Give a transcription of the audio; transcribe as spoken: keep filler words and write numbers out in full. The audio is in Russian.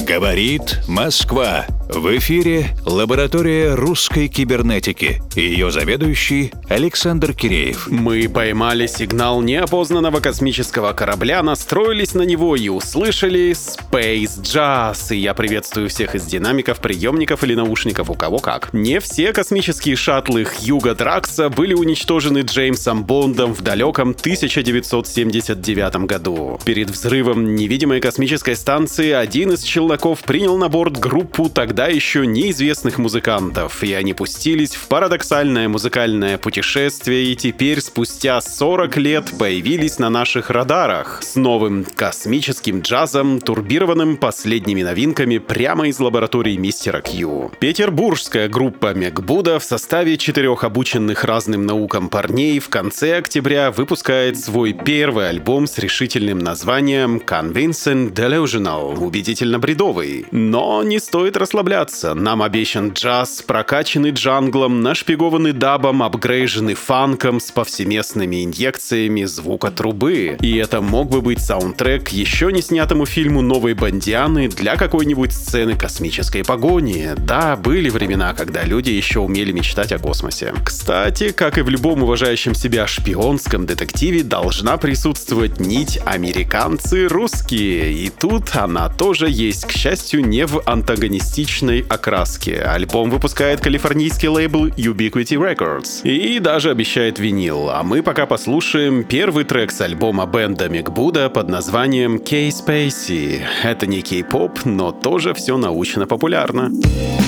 Говорит Москва. В эфире лаборатория русской кибернетики. Ее заведующий Александр Киреев. Мы поймали сигнал неопознанного космического корабля, настроились на него и услышали Space Jazz. И я приветствую всех из динамиков, приемников или наушников, у кого как. Не все космические шаттлы Хьюго Дракса были уничтожены Джеймсом Бондом в далеком тысяча девятьсот семьдесят девятом году. Перед взрывом невидимой космической станции один из челноков принял на борт группу тогда еще неизвестных музыкантов, и они пустились в парадоксальное музыкальное путешествие, и теперь, спустя сорок лет, появились на наших радарах с новым космическим джазом, турбированным последними новинками прямо из лаборатории мистера Кью. Петербургская группа Мекбуда в составе четырех обученных разным наукам парней в конце октября выпускает свой первый альбом с решительным названием Convincing Delusional, убедительно бредовый. Но не стоит расслабляться. Нам обещан джаз, прокачанный джанглом, нашпигованный дабом, апгрейженный фанком с повсеместными инъекциями звука трубы. И это мог бы быть саундтрек еще не снятому фильму «Новой Бондианы» для какой-нибудь сцены космической погони. Да, были времена, когда люди еще умели мечтать о космосе. Кстати, как и в любом уважающем себя шпионском детективе, должна присутствовать нить «американцы-русские». И тут она тоже есть, к счастью, не в антагонистичной окраске. Альбом выпускает калифорнийский лейбл Ubiquity Records. И даже обещает винил. А мы пока послушаем первый трек с альбома бенда Мекбуда под названием K-Spacey. Это не кей-поп, но тоже все научно популярно.